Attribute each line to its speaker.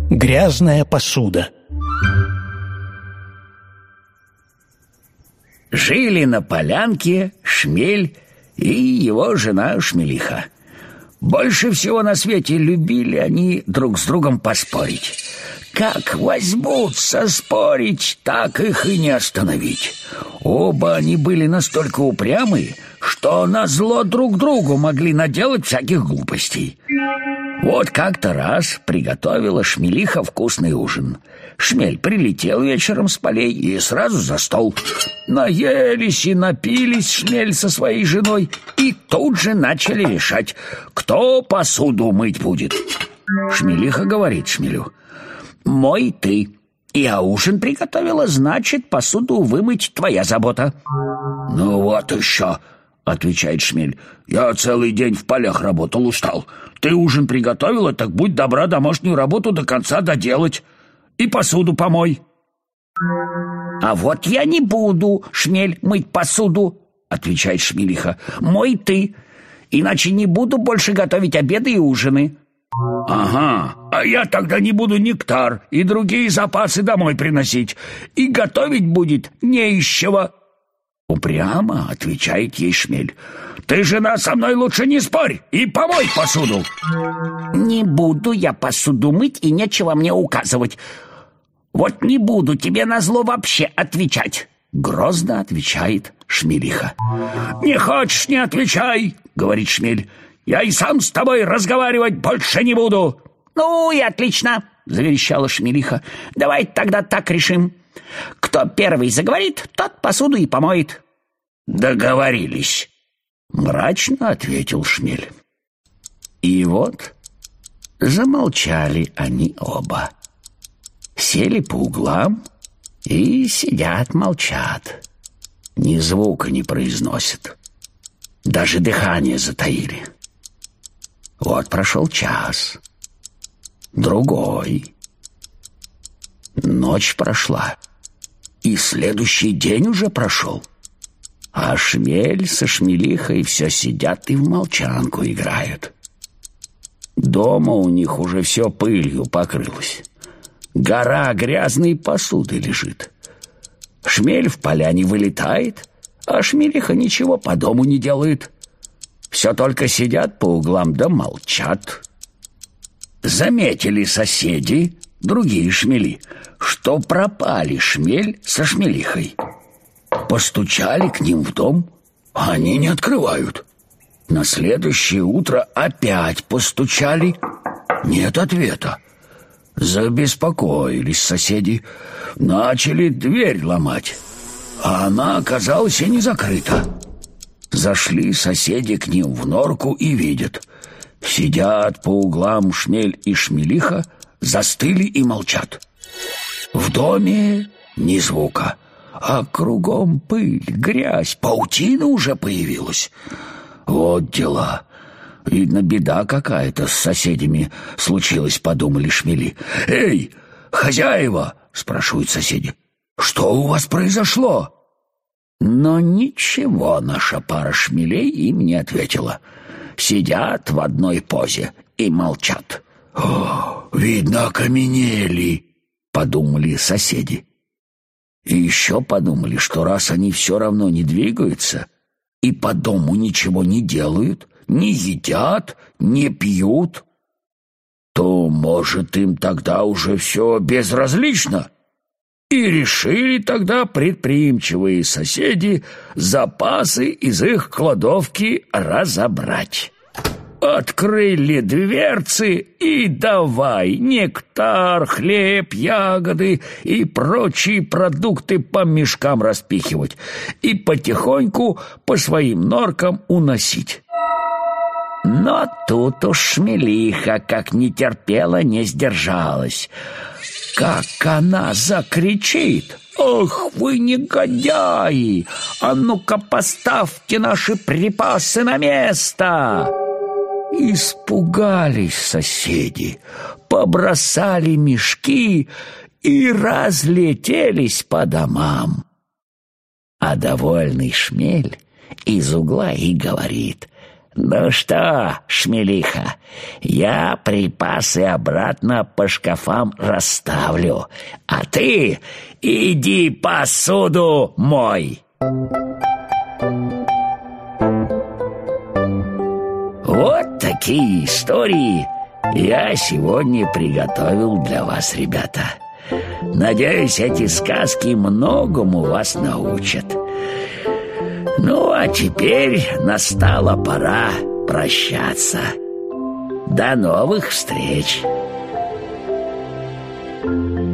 Speaker 1: Грязная посуда.
Speaker 2: Жили на полянке Шмель и его жена Шмелиха. Больше всего на свете любили они друг с другом поспорить. Как возьмутся спорить, так их и не остановить. Оба они были настолько упрямые, что назло друг другу могли наделать всяких глупостей. Вот как-то раз приготовила Шмелиха вкусный ужин. Шмель прилетел вечером с полей и сразу за стол. Наелись и напились Шмель со своей женой и тут же начали решать, кто посуду мыть будет. Шмелиха говорит Шмелю: «Мой ты. Я ужин приготовила, значит, посуду вымыть твоя забота». «Ну вот еще», — отвечает Шмель, — «я целый день в полях работал, устал. Ты ужин приготовила, так будь добра домашнюю работу до конца доделать. И посуду помой». «А вот я не буду, Шмель, мыть посуду», — отвечает Шмелиха. «Мой ты, иначе не буду больше готовить обеды и ужины». «Ага, а я тогда не буду нектар и другие запасы домой приносить, и готовить будет не из чего». Упрямо отвечает ей Шмель: «Ты, жена, со мной лучше не спорь и помой посуду». «Не буду я посуду мыть и нечего мне указывать. Вот не буду тебе назло вообще отвечать», — грозно отвечает Шмелиха. «Не хочешь — не отвечай», — говорит Шмель. «Я и сам с тобой разговаривать больше не буду». «Ну и отлично», — заверещала Шмелиха. «Давай тогда так решим. Кто первый заговорит, тот посуду и помоет». «Договорились», — мрачно ответил Шмель. И вот замолчали они оба. Сели по углам и сидят, молчат. Ни звука не произносят. Даже дыхание затаили. Вот прошел час, другой. Ночь прошла, и следующий день уже прошел. А Шмель со Шмелихой все сидят и в молчанку играют. Дома у них уже все пылью покрылось. Гора грязной посуды лежит. Шмель в поляне вылетает, а Шмелиха ничего по дому не делает. Все только сидят по углам да молчат. Заметили соседи, другие шмели, что пропали Шмель со Шмелихой. Постучали к ним в дом, а они не открывают. На следующее утро опять постучали, нет ответа. Забеспокоились соседи, начали дверь ломать, а она оказалась и не закрыта. Зашли соседи к ним в норку и видят: сидят по углам Шмель и Шмелиха, застыли и молчат. В доме ни звука, а кругом пыль, грязь, паутина уже появилась. Вот дела. Видно, беда какая-то с соседями случилась, подумали шмели. «Эй, хозяева!» — спрашивают соседи. «Что у вас произошло?» Но ничего наша пара шмелей им не ответила. Сидят в одной позе и молчат. «О, видно, окаменели!» — подумали соседи. И еще подумали, что раз они все равно не двигаются и по дому ничего не делают, не едят, не пьют, то, может, им тогда уже все безразлично. И решили тогда предприимчивые соседи запасы из их кладовки разобрать. Открыли дверцы и давай нектар, хлеб, ягоды и прочие продукты по мешкам распихивать и потихоньку по своим норкам уносить. Но тут уж Шмелиха, как не терпела, не сдержалась. Как она закричит: «Ох вы, негодяи! А ну-ка поставьте наши припасы на место!» Испугались соседи, побросали мешки и разлетелись по домам. А довольный Шмель из угла и говорит: Ну что, Шмелиха, я припасы обратно по шкафам расставлю, а ты иди посуду мой. Вот такие истории я сегодня приготовил для вас, ребята. Надеюсь, эти сказки многому вас научат. Ну, а теперь настала пора прощаться. До новых встреч!